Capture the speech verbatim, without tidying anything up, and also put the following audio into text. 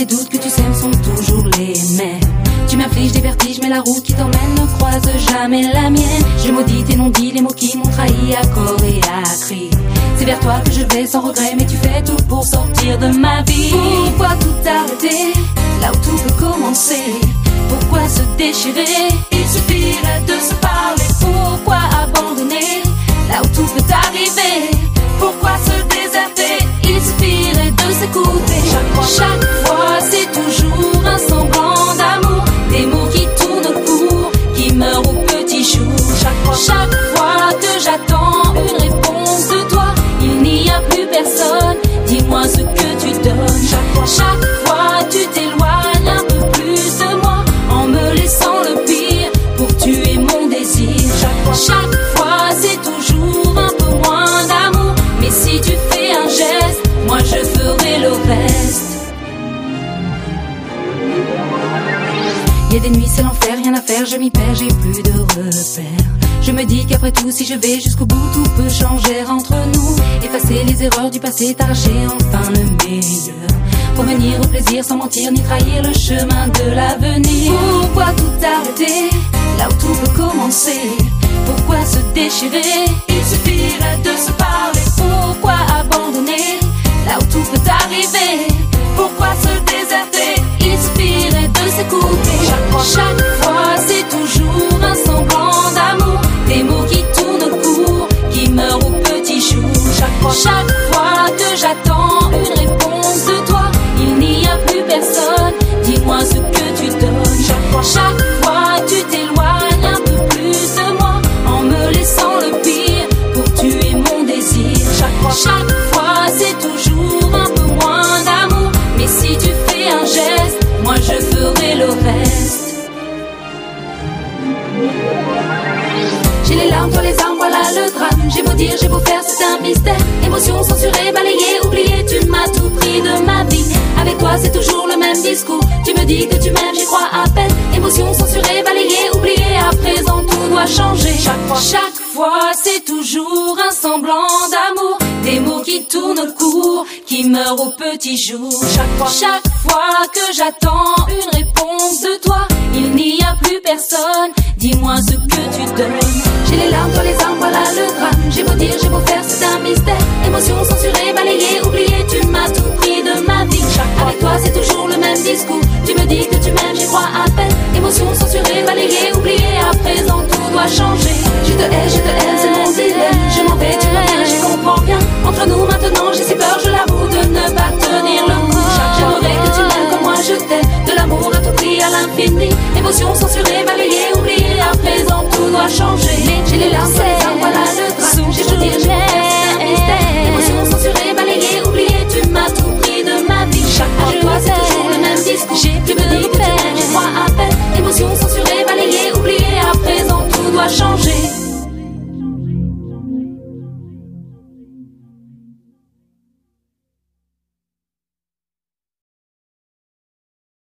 les doutes que tu sèmes sont toujours les mêmes. Tu m'infliges des vertiges, mais la route qui t'emmène ne croise jamais la mienne. Je maudis tes non-dits, les mots qui m'ont trahi à corps et à cri. C'est vers toi que je vais sans regret, mais tu fais tout pour sortir de ma vie. Pourquoi tout arrêter, là où tout peut commencer? Pourquoi se déchirer? Il suffirait de se parler. Pourquoi abandonner, là où tout peut arriver? Pourquoi se déserter? Il suffirait de s'écouter. Chaque fois, chaque fois, c'est toujours un semblant d'amour. Des mots qui tournent court, qui meurent au petit jour. Chaque fois, chaque fois que j'attends une réponse de toi, il n'y a plus personne. Dis-moi ce que tu donnes. Chaque fois, chaque fois, tu t'éloignes un peu plus de moi, en me laissant le pire pour tuer mon désir. Chaque fois, chaque fois, c'est toujours un peu moins d'amour. Mais si tu fais un geste, moi je ferai le reste. Y'a des nuits c'est l'enfer, rien à faire, je m'y perds, j'ai plus de repères. Je me dis qu'après tout, si je vais jusqu'au bout, tout peut changer entre nous. Effacer les erreurs du passé, t'arracher enfin le meilleur. Revenir au plaisir sans mentir ni trahir le chemin de l'avenir. Pourquoi tout arrêter, là où tout peut commencer? Pourquoi se déchirer? Il suffirait de se parler. Pourquoi abandonner, là où tout peut arriver? Pourquoi se déserter? Il suffirait de s'écouter. Chaque fois, chaque fois, c'est toujours un semblant d'amour. Des mots qui tournent court, qui meurent au petit jour. Chaque fois, chaque fois que j'attends une réponse de toi, il n'y a plus personne. Dis-moi ce que tu donnes. Chaque fois, chaque fois, tu t'éloignes un peu plus de moi, en me laissant le pire pour tuer mon désir. Chaque fois, chaque fois, c'est toujours un peu moins d'amour. Mais si tu fais un geste, moi je ferai le reste. J'ai les larmes, toi les armes, voilà le drame. J'ai beau dire, j'ai beau faire, c'est un mystère. Émotions censurées, balayées, oubliées, tu m'as tout pris de ma vie. Avec toi c'est toujours le même discours. Tu me dis que tu m'aimes, j'y crois à peine. Émotions censurées, balayées, oubliées, à présent tout doit changer. Chaque fois, chaque fois, c'est toujours un semblant d'amour. Des mots qui tournent court, qui meurent au petit jour. Chaque fois, chaque fois que j'attends une réponse de toi, il n'y a plus personne. Dis-moi ce que tu donnes. J'ai les larmes, toi les armes, voilà le drame. J'ai beau dire, j'ai beau faire, c'est un mystère. Émotions censurées, balayées, oubliées, tu m'as tout pris de